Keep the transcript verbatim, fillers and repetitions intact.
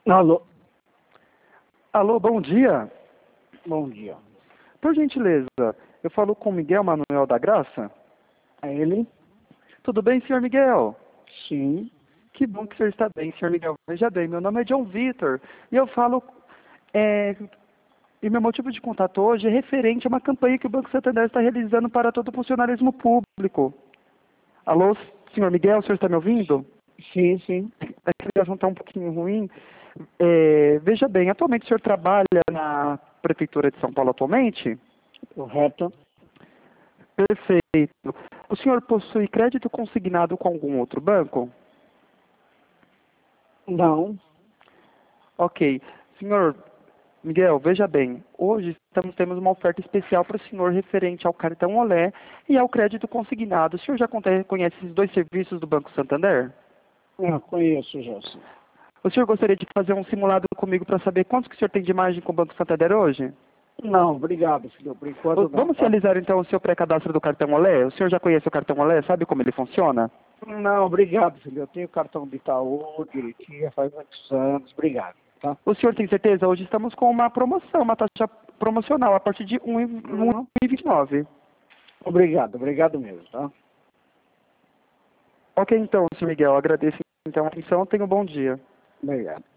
Alô, Alô, bom dia. bom dia. Por gentileza, eu falo com Miguel Manuel da Graça? É ele? Tudo bem, senhor Miguel? Sim. Que bom que o senhor está bem, senhor Miguel. Veja bem, meu nome é John Vitor e eu falo... É, e meu motivo de contato hoje é referente a uma campanha que o Banco Santander está realizando para todo o funcionalismo público. Alô, senhor Miguel, o senhor está me ouvindo? Sim, sim. A ligação está um pouquinho ruim. É, veja bem, atualmente o senhor trabalha na Prefeitura de São Paulo atualmente? Correto? Perfeito. O senhor possui crédito consignado com algum outro banco? Não. Ok. Senhor Miguel, veja bem, hoje estamos, temos uma oferta especial para o senhor referente ao cartão Olé e ao crédito consignado. O senhor já conte- conhece esses dois serviços do Banco Santander? Eu conheço já, sim. O senhor gostaria de fazer um simulado comigo para saber quanto que o senhor tem de margem com o Banco Santander hoje? Não, obrigado, filho. Por O- enquanto não, Vamos tá? realizar então o seu pré-cadastro do cartão Olé? O senhor já conhece o cartão Olé? Sabe como ele funciona? Não, obrigado, filho. Eu tenho cartão de Itaú, direitinho, faz muitos anos. Obrigado, tá? O senhor tem certeza? Hoje estamos com uma promoção, uma taxa promocional a partir de um Não. e vinte e nove. Obrigado, obrigado mesmo, tá? Ok, então, senhor Miguel, agradeço então a atenção. Tenha um bom dia. Obrigado.